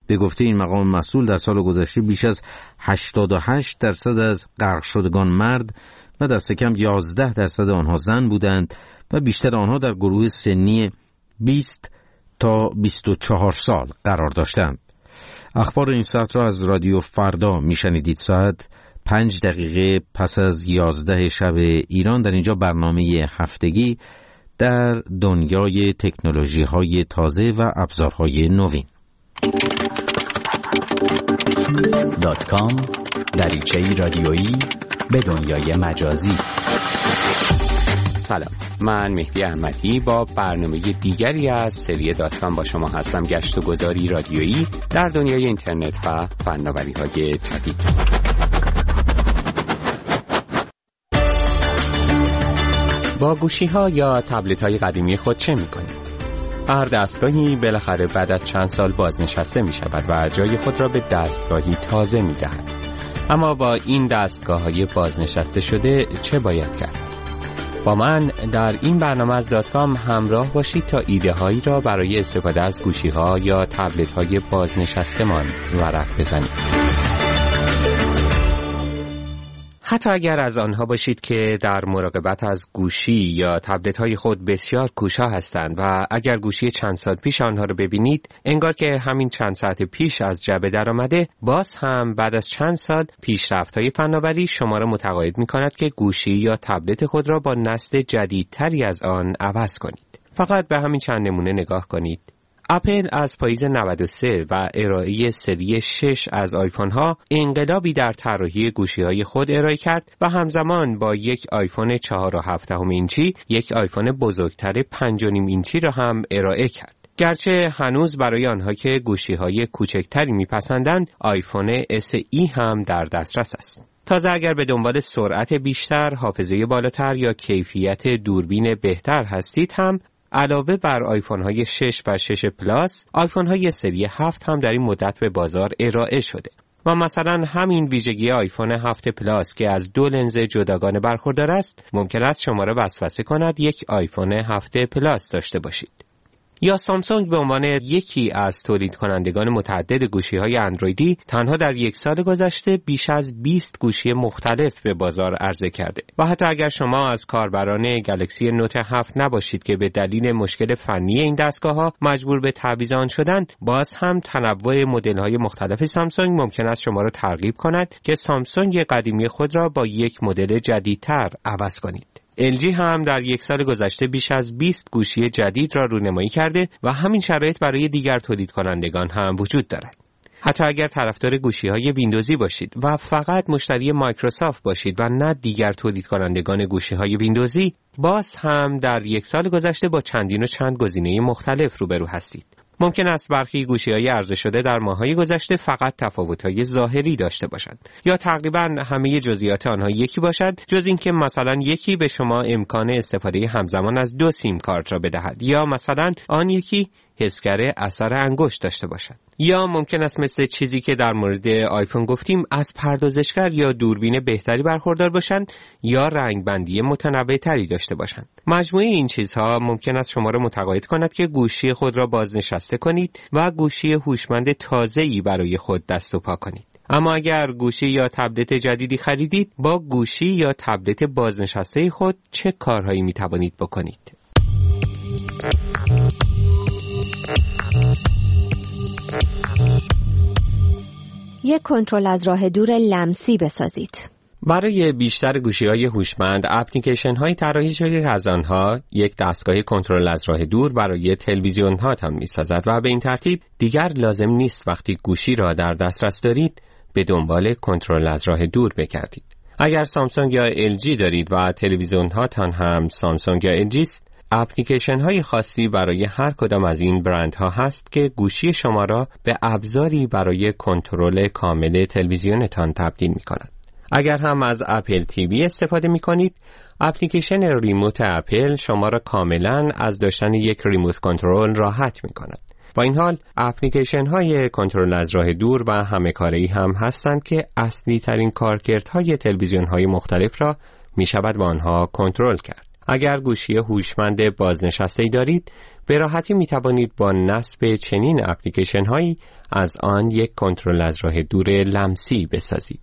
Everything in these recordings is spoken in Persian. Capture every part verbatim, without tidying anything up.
به گفته این مقام مسئول در سال گذشته بیش از هشتاد و هشت درصد از غرق شدگان مرد و دست کم یازده درصد آنها زن بودند و بیشتر آنها در گروه سنی بیست تا بیست و چهار سال قرار داشتند. اخبار این ساعت را از رادیو فردا میشنیدید. ساعت پنج دقیقه پس از یازده شب ایران. در اینجا برنامه هفتگی در دنیای تکنولوژی های تازه و ابزارهای نوین. دات کام دریچه‌ای رادیویی به دنیای مجازی. سلام، من مهدی احمدی با برنامه دیگری از سری دات کام با شما هستم. گشت و گذاری رادیویی در دنیای اینترنت و فناوری‌های جدید. با گوشی‌ها یا تبلت‌های قدیمی خود چه می‌کنید؟ هر دستگاهی بالاخره بعد از چند سال بازنشسته می‌شود و جای خود را به دستگاهی تازه می‌دهد. اما با این دستگاه‌های بازنشسته شده چه باید کرد؟ با من در این برنامه از دات کام همراه باشید تا ایده هایی را برای استفاده از گوشی ها یا تبلت های بازنشسته‌مان ورق بزنید. حتی اگر از آنها باشید که در مراقبت از گوشی یا تبلت های خود بسیار کوشا هستند و اگر گوشی چند سال پیش آنها را ببینید انگار که همین چند ساعت پیش از جعبه در آمده، باز هم بعد از چند سال پیشرفت های فناوری شما را متقاعد می کند که گوشی یا تبلت خود را با نسل جدیدتری از آن عوض کنید. فقط به همین چند نمونه نگاه کنید. اپل از پاییز نود و سه و ارائه سری شش از آیفون ها انقلابی در طراحی گوشی های خود ارائه کرد و همزمان با یک آیفون چهار و هفت دهم اینچی یک آیفون بزرگتر پنج و نیم اینچی را هم ارائه کرد. گرچه هنوز برای آنها که گوشی های کوچکتری میپسندند آیفون اس ای هم در دسترس است. تازه اگر به دنبال سرعت بیشتر، حافظه بالاتر یا کیفیت دوربین بهتر هستید هم علاوه بر آیفون های شش و شش پلاس، آیفون های سری هفت هم در این مدت به بازار ارائه شده و مثلا همین ویژگی آیفون هفت پلاس که از دو لنز جداگانه برخوردار است ممکن است شما را وسوسه کند یک آیفون هفت پلاس داشته باشید. یا سامسونگ به عنوان یکی از تولید کنندگان متعدد گوشی‌های اندرویدی تنها در یک سال گذشته بیش از بیست گوشی مختلف به بازار عرضه کرده و حتی اگر شما از کاربران گلکسی نوت هفت نباشید که به دلیل مشکل فنی این دستگاه‌ها مجبور به تعویض آن شدند، باز هم تنوع مدل‌های مختلف سامسونگ ممکن است شما را ترغیب کند که سامسونگ قدیمی خود را با یک مدل جدیدتر عوض کنید. ال جی هم در یک سال گذشته بیش از بیست گوشی جدید را رونمایی کرده و همین شرایط برای دیگر تولید کنندگان هم وجود دارد. حتی اگر طرفدار گوشی‌های ویندوزی باشید و فقط مشتری مایکروسافت باشید و نه دیگر تولید کنندگان گوشی‌های ویندوزی، باز هم در یک سال گذشته با چندین و چند گزینه مختلف روبرو هستید. ممکن است برخی گوشی‌های عرضه شده در ماه‌های گذشته فقط تفاوت‌های ظاهری داشته باشند یا تقریباً همه جزئیات آنها یکی باشد، جز اینکه مثلا یکی به شما امکان استفاده همزمان از دو سیم کارت را بدهد یا مثلا آن یکی حسگر اثر انگشت داشته باشد. یا ممکن است مثل چیزی که در مورد آیفون گفتیم از پردازشگر یا دوربین بهتری برخوردار باشند یا رنگبندی متنوع‌تری داشته باشند. مجموعه این چیزها ممکن است شما را متقاعد کند که گوشی خود را بازنشسته کنید و گوشی هوشمند تازه‌ای برای خود دست و پا کنید. اما اگر گوشی یا تبلت جدیدی خریدید، با گوشی یا تبلت بازنشسته خود چه کارهایی می توانید بکنید؟ یک کنترل از راه دور لمسی بسازید. برای بیشتر گوشی‌های هوشمند، اپلیکیشن‌های طراحی شده از آنها یک دستگاه کنترل از راه دور برای تلویزیون‌ها هم می‌سازد و به این ترتیب دیگر لازم نیست وقتی گوشی را در دسترس دارید به دنبال کنترل از راه دور بگردید. اگر سامسونگ یا ال جی دارید و تلویزیون‌هاتان هم سامسونگ یا ال جی است، اپلیکیشن های خاصی برای هر کدام از این برندها هست که گوشی شما را به ابزاری برای کنترل کامل تلویزیونتان تبدیل می کند. اگر هم از اپل تیوی استفاده می کنید، اپلیکیشن ریموت اپل شما را کاملا از داشتن یک ریموت کنترل راحت می کند. با این حال اپلیکیشن های کنترل از راه دور و همه کاری هم هستند که اصلی ترین کارکردهای تلویزیون های مختلف را می شود با آنها کنترل کرد. اگر گوشی هوشمند بازنشسته‌ای دارید، به راحتی می توانید با نصب چنین اپلیکیشن هایی از آن یک کنترل از راه دور لمسی بسازید.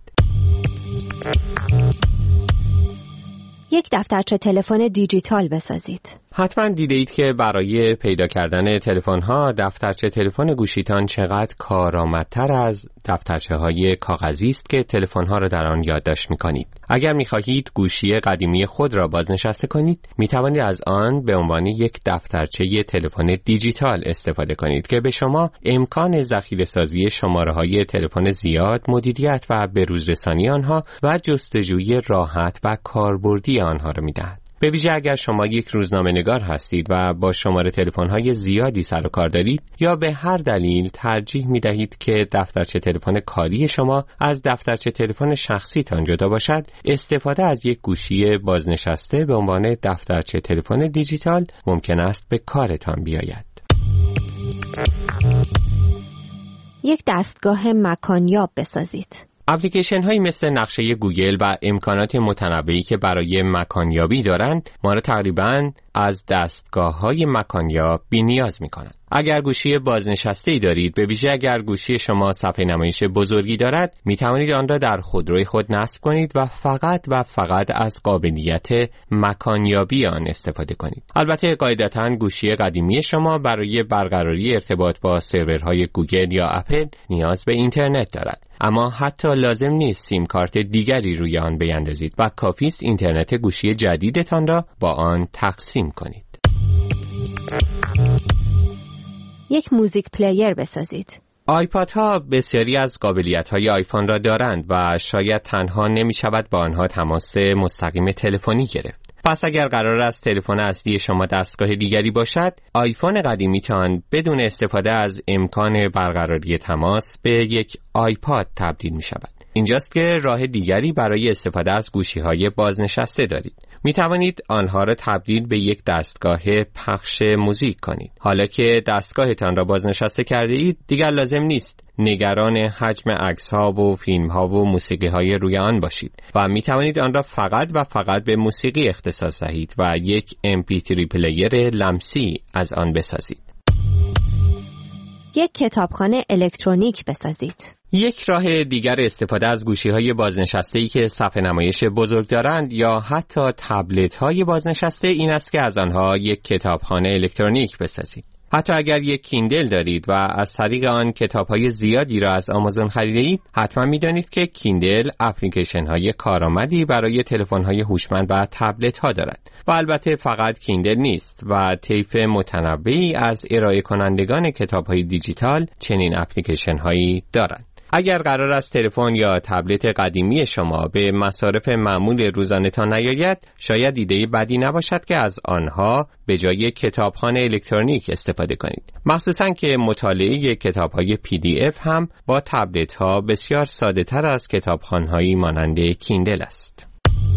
یک دفترچه تلفن دیجیتال بسازید. حتما دیده اید که برای پیدا کردن تلفن‌ها دفترچه تلفن گوشیتان چقدر کارآمدتر از دفترچه های کاغذی است که تلفن‌ها را در آن یادداشت می‌کنید. اگر می‌خواهید گوشی قدیمی خود را بازنشسته کنید، می‌توانید از آن به عنوان یک دفترچه تلفن دیجیتال استفاده کنید که به شما امکان ذخیره‌سازی شماره‌های تلفن زیاد، مدیریت و بروزرسانی آنها و جستجوی راحت و کاربردی آنها را می‌دهد. به ویژه اگر شما یک روزنامه‌نگار هستید و با شماره تلفن‌های زیادی سر و کار دارید یا به هر دلیل ترجیح می‌دهید که دفترچه تلفن کاری شما از دفترچه تلفن شخصیتان جدا باشد، استفاده از یک گوشی بازنشسته به عنوان دفترچه تلفن دیجیتال ممکن است به کارتان بیاید. یک دستگاه مکانیاب بسازید. اپلیکیشن هایی مثل نقشه گوگل و امکانات متنوعی که برای مکانیابی دارند ما را تقریباً از دستگاه های مکانیاب بی نیاز می کنند. اگر گوشی بازنشسته‌ای دارید، به ویژه اگر گوشی شما صفحه نمایش بزرگی دارد، می توانید آن را در خودروی خود نصب کنید و فقط و فقط از قابلیت مکانیابی آن استفاده کنید. البته قاعدتاً گوشی قدیمی شما برای برقراری ارتباط با سرورهای گوگل یا اپل نیاز به اینترنت دارد، اما حتی لازم نیست سیم کارت دیگری روی آن بیندازید و کافی است اینترنت گوشی جدیدتان را با آن تقسیم کنید. یک موزیک پلیر بسازید. آیپاد ها بسیاری از قابلیت های آیفون را دارند و شاید تنها نمی شود با آنها تماس مستقیم تلفنی گرفت. پس اگر قرار است تلفن اصلی شما دستگاه دیگری باشد، آیفون قدیمیتان بدون استفاده از امکان برقراری تماس به یک آیپاد تبدیل می شود. اینجاست که راه دیگری برای استفاده از گوشی‌های بازنشسته دارید. می توانید آنها را تبدیل به یک دستگاه پخش موزیک کنید. حالا که دستگاهتان را بازنشسته کرده اید، دیگر لازم نیست نگران حجم عکس‌ها و فیلم‌ها و موسیقی‌های روی آن باشید و می توانید آن را فقط و فقط به موسیقی اختصاص دهید و یک ام پی تری پلیر لمسی از آن بسازید. یک کتابخانه الکترونیک بسازید. یک راه دیگر استفاده از گوشی‌های بازنشسته‌ای که صفحه نمایش بزرگ دارند یا حتی تبلت‌های بازنشسته این است که از آنها یک کتابخانه الکترونیک بسازید. حتی اگر یک کیندل دارید و از طریق آن کتاب‌های زیادی را از آمازون خریده‌اید، حتما می‌دانید که کیندل اپلیکیشن‌های کارآمدی برای تلفن‌های هوشمند و تبلت‌ها دارد. و البته فقط کیندل نیست و طیف متنوعی از ارائه کنندگان کتاب‌های دیجیتال چنین اپلیکیشن‌هایی دارند. اگر قرار است تلفن یا تبلت قدیمی شما به مصارف معمول روزانه‌تان نیاید، شاید ایده بدی نباشد که از آنها به جای کتابخانه الکترونیک استفاده کنید. مخصوصاً که مطالعه کتاب‌های پی دی اف هم با تبلت‌ها بسیار ساده‌تر از کتابخانه‌هایی مانند کیندل است.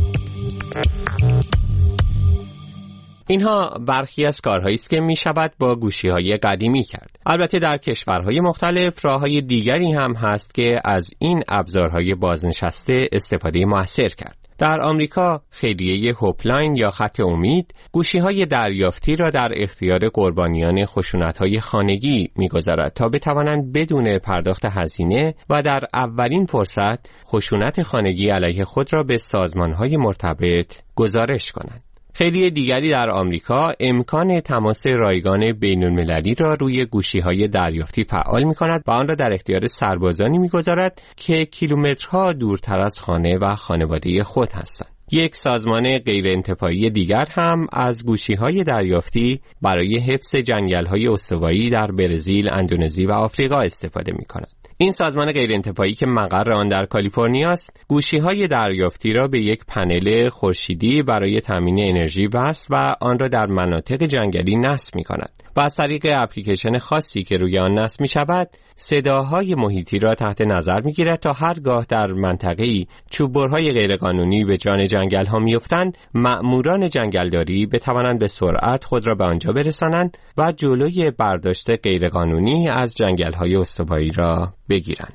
اینها برخی از کارهایی است که می شود با گوشی‌های قدیمی کرد. البته در کشورهای مختلف راه‌های دیگری هم هست که از این ابزارهای بازنشسته استفاده موثر کرد. در آمریکا خیریه هوپلاین یا خط امید گوشی‌های دریافتی را در اختیار قربانیان خشونت‌های خانگی می‌گذارد تا بتوانند بدون پرداخت هزینه و در اولین فرصت خشونت خانگی علیه خود را به سازمان‌های مرتبط گزارش کنند. خیلی دیگری در آمریکا امکان تماس رایگان بین‌المللی را روی گوشی‌های دریافتی فعال می‌کند و آن را در اختیار سربازانی می‌گذارد که کیلومترها دورتر از خانه و خانواده خود هستند. یک سازمان غیرانتفاعی دیگر هم از گوشی‌های دریافتی برای حفظ جنگل‌های استوایی در برزیل، اندونزی و آفریقا استفاده می‌کند. این سازمان غیرانتفاعی که مقر آن در کالیفرنیا است، گوشی‌های دریافتی را به یک پنل خورشیدی برای تامین انرژی وصل و آن را در مناطق جنگلی نصب می‌کند و از طریق اپلیکیشن خاصی که روی آن نصب می‌شود، صداهای محیطی را تحت نظر می‌گیرد تا هرگاه در منطقه‌ای چوببرهای غیرقانونی به جان جنگل‌ها می‌افتند، مأموران جنگلداری بتوانند به سرعت خود را به آنجا برسانند و جلوی برداشت غیرقانونی از جنگل‌های استوایی را بگیرند.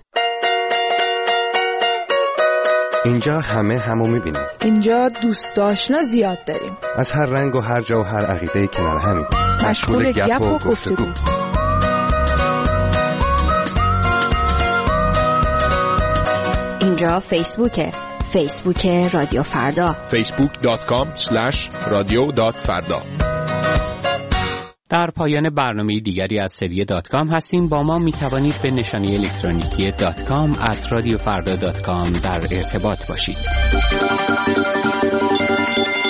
اینجا همه همو می‌بینیم. اینجا دوست آشنا زیاد داریم. از هر رنگ و هر جا و هر عقیده‌ای کنار همیم. مشغول گپ و گفتگو. اینجا فیسبوکه، فیسبوک رادیو فردا، فیسبوک دات کام اسلش رادیو دات فردا. در پایان برنامه دیگری از سری دات کام هستیم. با ما می توانید به نشانی الکترونیکی دات کام ات رادیو فردا دات کام در ارتباط باشید.